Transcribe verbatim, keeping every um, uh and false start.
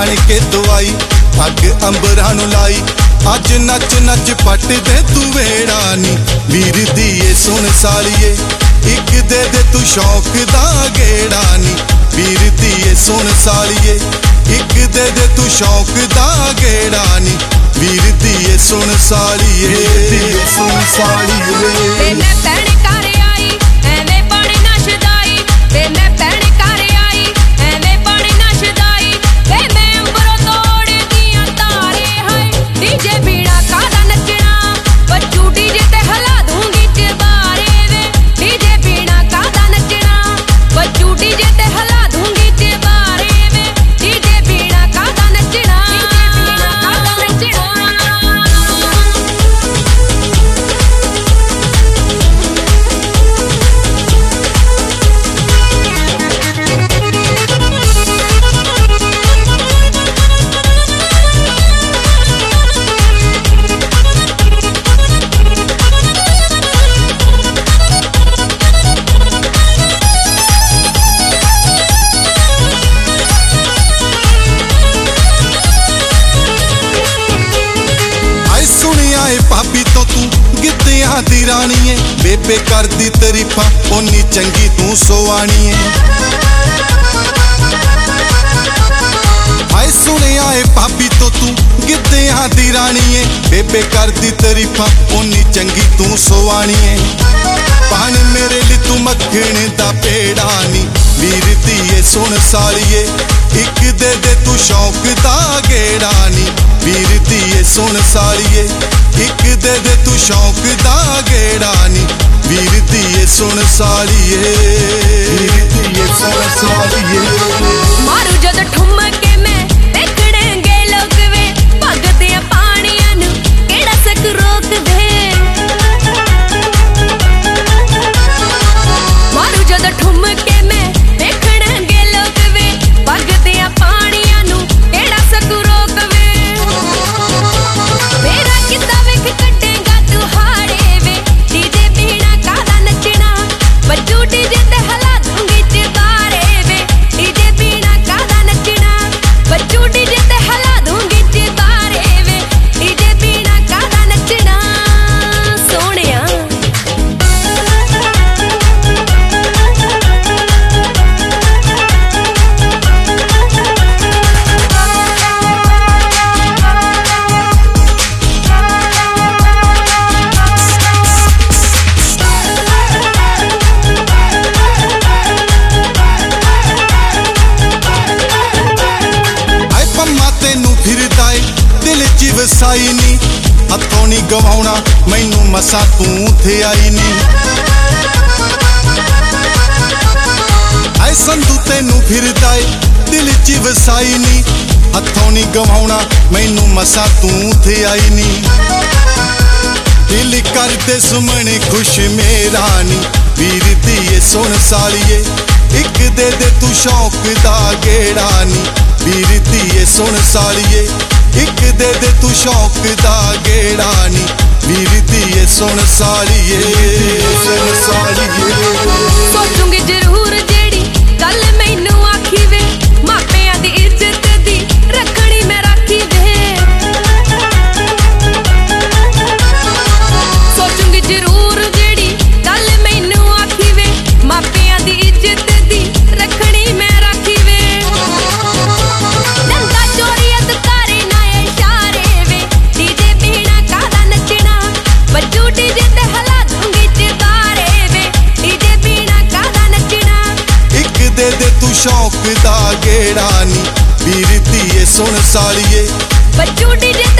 बन के दवाई अग अंबरां नूं लाई अज नच नच पट दे तू वेड़ा नी वीर दीए सुन सालिए एक दे दे तू शौक दा गेड़ा नी वीर दीए सुन सालिए एक दे दे तू शौक दा गेड़ा नी वीर दीए सुन सालिए सुन सालिए मैं भैन घर आई एवें बण ना शदाई वे मैं भैन घर आई एवें बण ना शदाई वे मैं अंबरों तोड़ दियां तारे हाय डीजे बीड़ा कादा नचना बच्चू डीजे ते हला दूंगी चबारे वे डीजे बीड़ा कादा नचना बच्चू डीजे ते हला दूंगी चबारे वे डीजे बीड़ा कादा नचना डीजे बीड़ा कादा नचना भाभी तो तू गिद्धियां दी रानी है बेबे कर दी तरीफा ओनी चंगी तू सोआनी है हाय सुने आए भाभी तो तू गिद्धियां दी रानी है बेबे कर दी तरीफा ओनी चंगी तू सोआनी है पान मेरे लिए तू मक्खन दा पेड़ा नी वीर दीए सुन सालिए एक दे दे तू शौक दा गेड़ा नी वीर दीए सुन सालिए एक दे दे तू शौक दा गेड़ा नी वीर दीए सुन सालिए वीर दीए सुन सालिए मारू जद ठुमके मैं देखणगे लोग वे भगते पानियां नू केड़ा सक रोक दे मारू जद ठुमके मैं देखणगे लोग वे भगते पानियां नू केड़ा सक रोक वे तेरा किदा वेख कटेगा तू हाड़े वे डीजे बीड़ा कादा नचना बच्चू डीजे ते हला दूंगी चबारे वे डीजे बीड़ा कादा नचना बच्चू डीजे ते हला दूंगी चबारे वे डीजे बीड़ा कादा नचना सोहणिया दिल च वसाई नी हथों नी गवाउणा मैनू मसा तू थे आई नी ऐ संधू तेनू फिरदा ए दिल च वसाई नी हथों नी गवाउणा मैनू मसा तू थे आई नी दिल करदे सुमने खुश मेरा नी वीर दीए सुन सालिए एक दे दे तू शौक दा गेड़ा नी वीर दीए सुन सालिए एक दे दे तू शौक दा गेड़ा नी वीर दीए सुन सालिए सुन सालिए सोचूंगी जरूर जेड़ी गल मैनू आखी वे मापियां दी इज्जत दी रखनी मैं राखी वे सोचूंगी जरूर जेड़ी गल मैनू आखी वे मापियां दी इज्जत दी रखनी मैं राखी वे नंगा चोरियत करे ना इशारे वे डीजे बीड़ा कादा नचना बच्चू डीजे ते हला दूंगी चबारे वे डीजे बीड़ा कादा नचना एक दे दे तू शौक दा गेड़ा नी वीर दीए सुन सालिए बच्चू डीजे